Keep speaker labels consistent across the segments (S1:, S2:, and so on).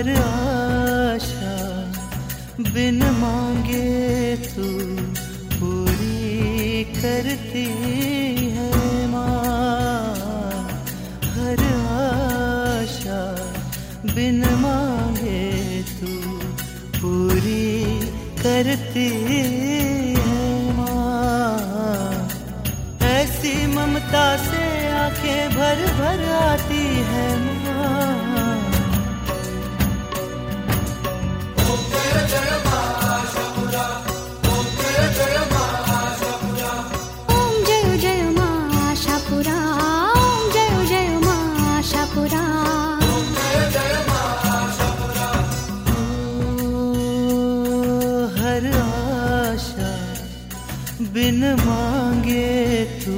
S1: हर आशा बिन मांगे तू पूरी करती है माँ। हर आशा बिन मांगे तू पूरी करती है माँ। ऐसी ममता से आंखें भर भर आती है माँ। हर आशा बिन मांगे तू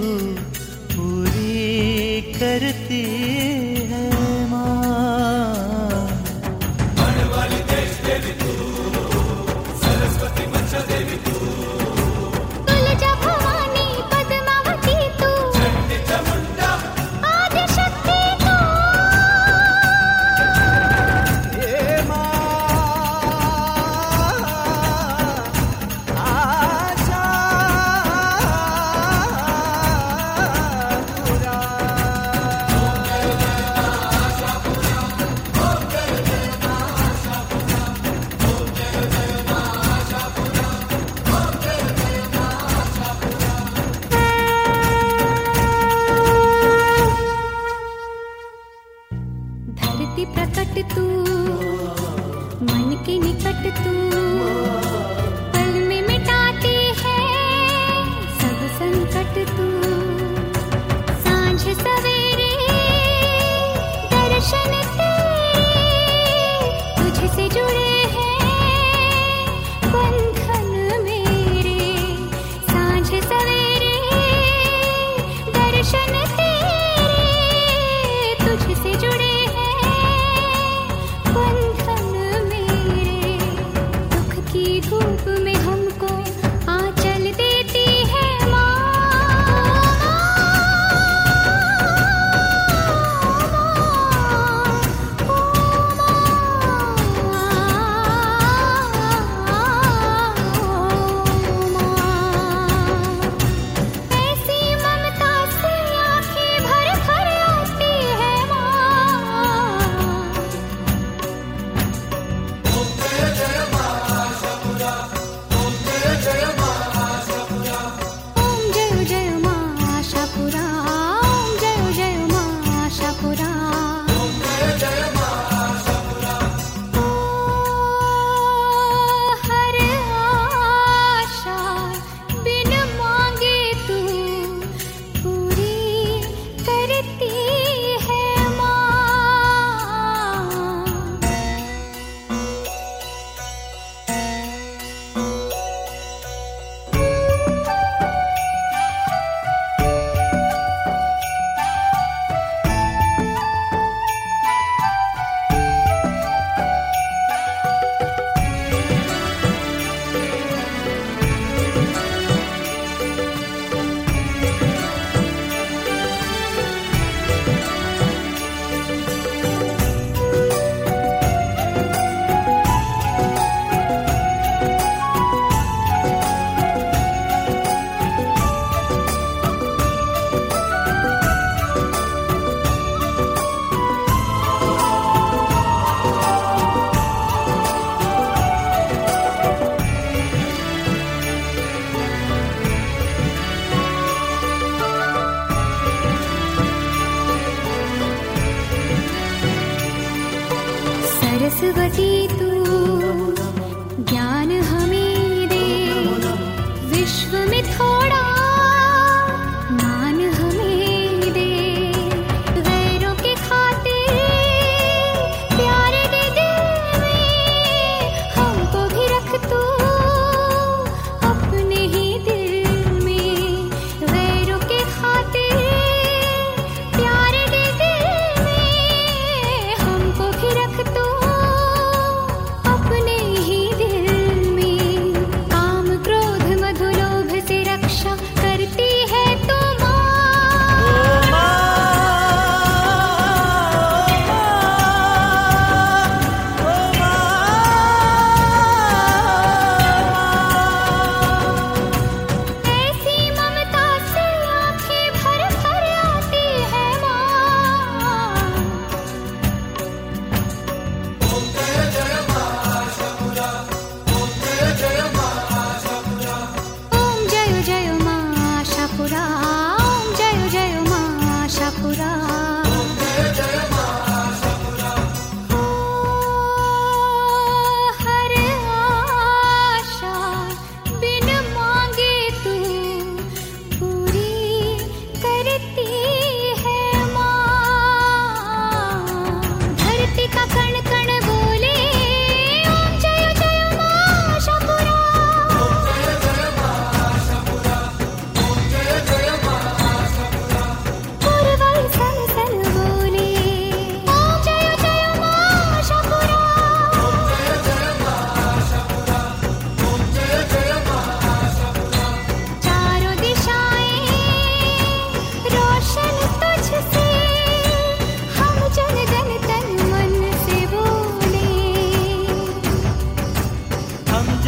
S1: पूरी करती है माँ।
S2: वाली देश देवी तू, सरस्वती मंशा देवी तू,
S3: तुलजा भवानी पद्मावती तू,
S2: चंडी चामुंडा
S3: आदि शक्ति तू।
S1: हे माँ आशा
S3: धरती प्रकट तू, मन के निकट तू, पल में मिटाती है सब संकट तू। सांझ सवेरे दर्शन तेरे, तुझसे जुड़े हैं बंधन मेरे। सांझ सवेरे दर्शन तेरे, तुझसे जुड़े बंधन मेरे। दुख की धूप में हमको आंचल देती है माँ। ऐसी ममता से आंखें भर भर आती है माँ।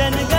S1: गगन